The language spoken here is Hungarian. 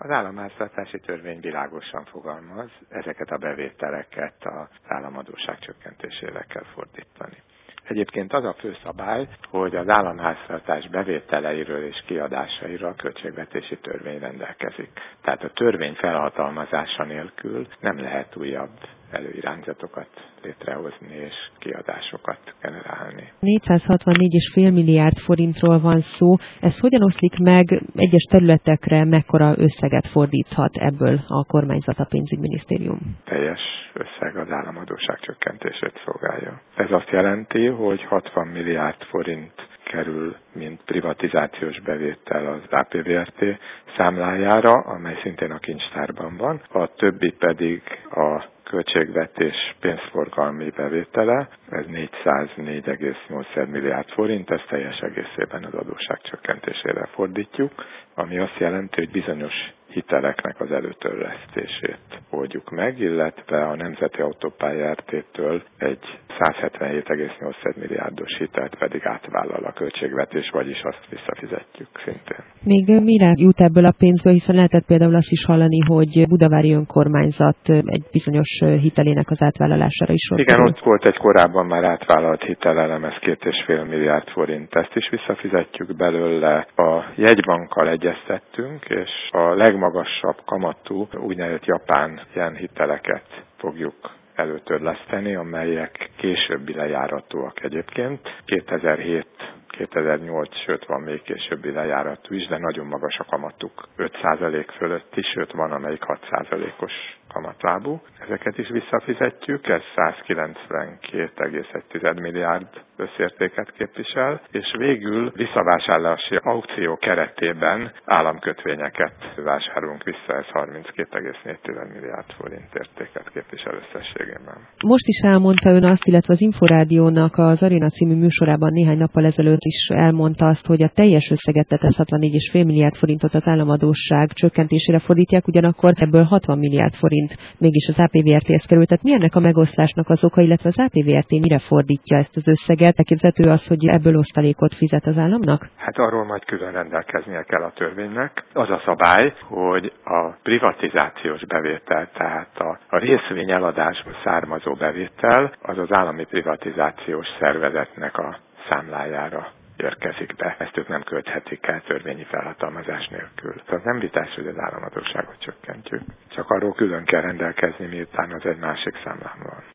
Az államháztartási törvény világosan fogalmaz, ezeket a bevételeket az államadósság csökkentésére kell fordítani. Egyébként az a fő szabály, hogy az államháztartás bevételeiről és kiadásairól a költségvetési törvény rendelkezik. Tehát a törvény felhatalmazása nélkül nem lehet újabb előirányzatokat létrehozni és kiadásokat generálni. 464,5 milliárd forintról van szó. Ez hogyan oszlik meg egyes területekre, mekkora összeget fordíthat ebből a kormányzat, a pénzügyminisztérium? Teljes összeg az államadósság csökkentését szolgálja. Ez azt jelenti, hogy 60 milliárd forint kerül, mint privatizációs bevétel az APVRT számlájára, amely szintén a kincstárban van, a többi pedig a költségvetés pénzforgalmi bevétele, ez 404,8 milliárd forint, ezt teljes egészében az adósság csökkentésére fordítjuk, ami azt jelenti, hogy bizonyos hiteleknek az előtörlesztését oldjuk meg, illetve a Nemzeti Autópálya RT-től egy 177,8 milliárdos hitelt pedig átvállal a költségvetés, vagyis azt visszafizetjük szintén. Még mire jut ebből a pénzből, hiszen lehetett például azt is hallani, hogy budavári önkormányzat egy bizonyos hitelének az átvállalására is sor kerül. Igen, ott volt egy korábban már átvállalt hitelelem, ez 2,5 milliárd forint, ezt is visszafizetjük belőle. A jegybankkal egyeztettünk, és a legmagasabb kamatú úgynevezett japán yen hiteleket fogjuk előtörleszteni, amelyek későbbi lejáratúak egyébként. 2007-2008, sőt van még későbbi lejáratú is, de nagyon magas a kamatuk. 5% fölött is, sőt van amelyik 6%-os kamatlábú. Ezeket is visszafizetjük, ez 192,1 milliárd összértéket képvisel, és végül visszavásárlási aukció keretében államkötvényeket vásárolunk vissza, ez 32,4 milliárd forint értéket képvisel összességében. Most is elmondta ön azt, illetve az Inforádiónak az Aréna című műsorában néhány nappal ezelőtt is elmondta azt, hogy a teljes összeget, tehát 64,5 milliárd forintot az államadósság csökkentésére fordítják, ugyanakkor ebből 60 milliárd forint mégis az APVRT-hez került. Tehát mi ennek a megoszlásnak az oka, illetve az APVRT mire fordítja ezt az összeget? Elképzelhető az, hogy ebből osztalékot fizet az államnak? Hát arról majd külön rendelkeznie kell a törvénynek. Az a szabály, hogy a privatizációs bevétel, tehát a részvény eladásból származó bevétel, az az állami privatizációs szervezetnek a számlájára érkezik be. Ezt ők nem költhetik el törvényi felhatalmazás nélkül. Tehát nem vitás, hogy az államadósságot csökkentjük. Csak arról külön kell rendelkezni, miután az egy másik számlán van.